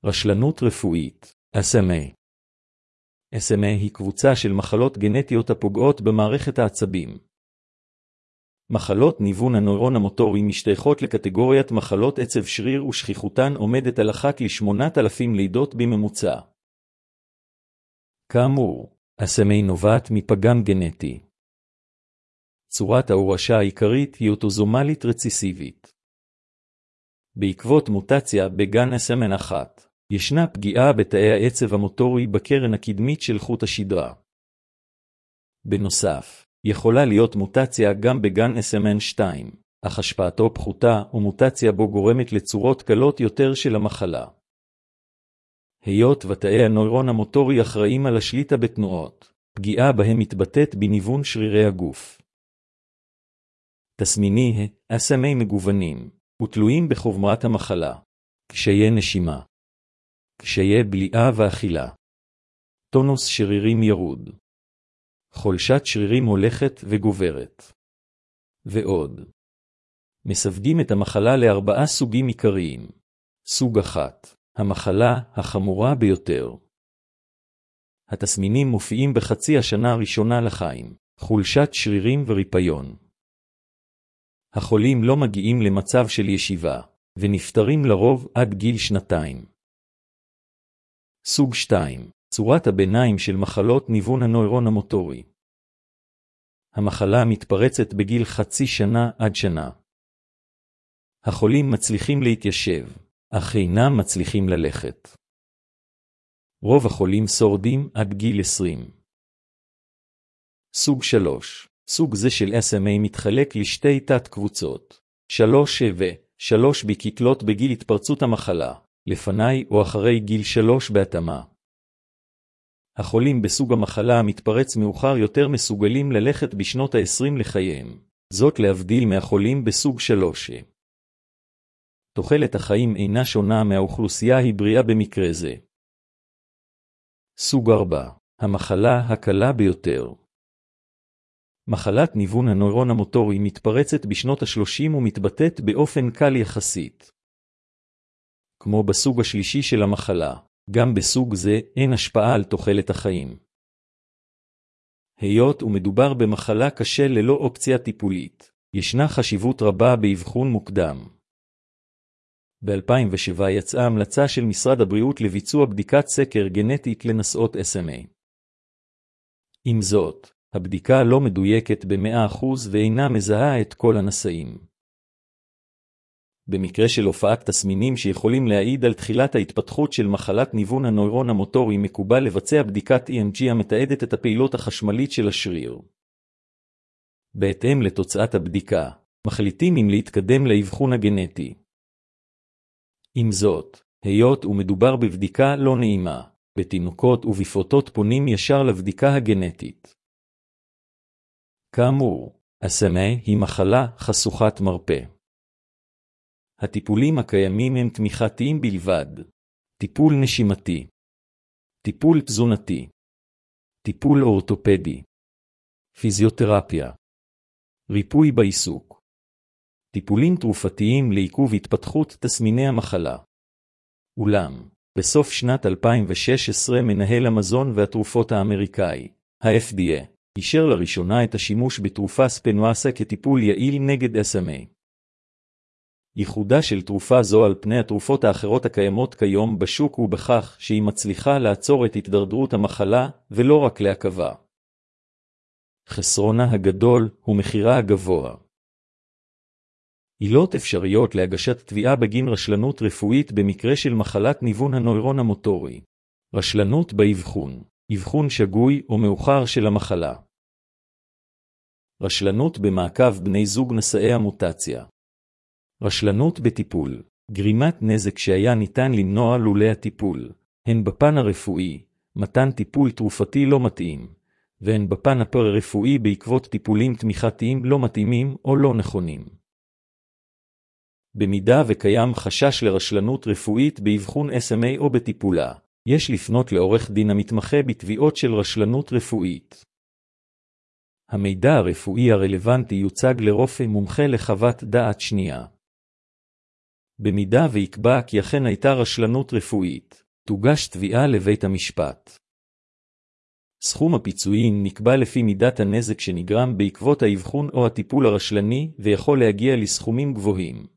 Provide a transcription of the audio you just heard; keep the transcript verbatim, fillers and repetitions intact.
רשלנות רפואית, אס אם איי. אס אם איי היא קבוצה של מחלות גנטיות הפוגעות במערכת העצבים. מחלות ניוון הנוירון המוטורי משתייכות לקטגוריית מחלות עצב שריר ושכיחותן עומדת על אחת לשמונת אלפים לידות בממוצע. כאמור, אס אם איי נובעת מפגם גנטי. צורת ההורשה העיקרית היא אוטוזומלית רציסיבית. בעקבות מוטציה בגן אס אם אן אחת, ישנה פגיעה בתאי העצב המוטורי בקרן הקדמית של חוט השדרה. בנוסף, יכולה להיות מוטציה גם בגן אס אם אן שתיים, אך השפעתו פחותה ומוטציה בו גורמת לצורות קלות יותר של המחלה. היות ותאי הנוירון המוטורי אחראים על השליטה בתנועות, פגיעה בהם מתבטאת בניוון שרירי הגוף. תסמיני אס אם איי מגוונים, ותלויים בחומרת המחלה, קשיי נשימה, קשיי בליעה ואכילה, טונוס שרירים ירוד, חולשת שרירים הולכת וגוברת, ועוד. מסווגים את המחלה לארבעה סוגים עיקריים. סוג אחת, המחלה החמורה ביותר. התסמינים מופיעים בחצי השנה הראשונה לחיים, חולשת שרירים וריפיון. החולים לא מגיעים למצב של ישיבה, ונפטרים לרוב עד גיל שנתיים. סוג שתיים, צורת הביניים של מחלות ניוון הנוירון המוטורי. המחלה מתפרצת בגיל חצי שנה עד שנה. החולים מצליחים להתיישב, אך אינם מצליחים ללכת. רוב החולים שורדים עד גיל עשרים. סוג שלוש, סוג זה של אס אם איי מתחלק לשתי תת קבוצות, שלוש ו-שלוש בקטלות בגיל התפרצות המחלה, לפני או אחרי גיל שלוש בהתאמה. החולים בסוג המחלה המתפרץ מאוחר יותר מסוגלים ללכת בשנות ה-עשרים לחייהם, זאת להבדיל מהחולים בסוג שלוש. תוחלת החיים אינה שונה מהאוכלוסייה היא בריאה במקרה זה. סוג ארבע, המחלה הקלה ביותר. מחלת ניוון הנוירון המוטורי מתפרצת בשנות ה-שלושים ומתבטאת באופן קל יחסית. כמו בסוג השלישי של המחלה, גם בסוג זה אין השפעה על תוחלת החיים. היות ומדובר במחלה קשה ללא אופציה טיפולית, ישנה חשיבות רבה באבחון מוקדם. ב-אלפיים ושבע יצאה המלצה של משרד הבריאות לביצוע בדיקת סקר גנטית לנשאות אס אם איי. עם זאת, הבדיקה לא מדויקת ב-מאה אחוז ואינה מזהה את כל הנשאים. במקרה של הופעת תסמינים שיכולים להעיד על תחילת ההתפתחות של מחלת ניוון הנוירון המוטורי מקובל לבצע בדיקת אי אם ג'י המתעדת את הפעילות החשמלית של השריר. בהתאם לתוצאת הבדיקה, מחליטים אם להתקדם לאבחון הגנטי. עם זאת, היות ומדובר בבדיקה לא נעימה, בתינוקות ובפעוטות פונים ישר לבדיקה הגנטית. כאמור, אס אם איי היא מחלה חשוכת מרפא. הטיפולים הקיימים הם תמיכתיים בלבד, טיפול נשימתי, טיפול תזונתי, טיפול אורתופדי, פיזיותרפיה, ריפוי בעיסוק, טיפולים תרופתיים לעיכוב התפתחות תסמיני המחלה. אולם, בסוף שנת אלפיים ושש עשרה מנהל המזון והתרופות האמריקאי, ה-אף די איי, אישר לראשונה את השימוש בתרופה ספנואסה כטיפול יעיל נגד אס אם איי. ייחודה של תרופה זו על פני התרופות האחרות הקיימות כיום בשוק הוא בכך שהיא מצליחה לעצור את התדרדרות המחלה ולא רק לעכבה. חסרונה הגדול הוא מחירה הגבוה. עילות אפשריות להגשת תביעה בגין רשלנות רפואית במקרה של מחלת ניוון הנוירון המוטורי. רשלנות באבחון, אבחון שגוי או מאוחר של המחלה. רשלנות במעקב בני זוג נשאי המוטציה. רשלנות בטיפול, גרימת נזק שהיה ניתן למנוע לולא הטיפול, הן בפן הרפואי, מתן טיפול תרופתי לא מתאים, והן בפן הפארה-רפואי בעקבות טיפולים תמיכתיים לא מתאימים או לא נכונים. במידה וקיים חשש לרשלנות רפואית באבחון אס אם איי או בטיפולה, יש לפנות לעורך דין המתמחה בתביעות של רשלנות רפואית. המידע הרפואי הרלוונטי יוצג לרופא מומחה לחוות דעת שנייה. במידה ויקבע כי אכן הייתה רשלנות רפואית, תוגש תביעה לבית המשפט. סכום הפיצויים נקבע לפי מידת הנזק שנגרם בעקבות האבחון או הטיפול הרשלני ויכול להגיע לסכומים גבוהים.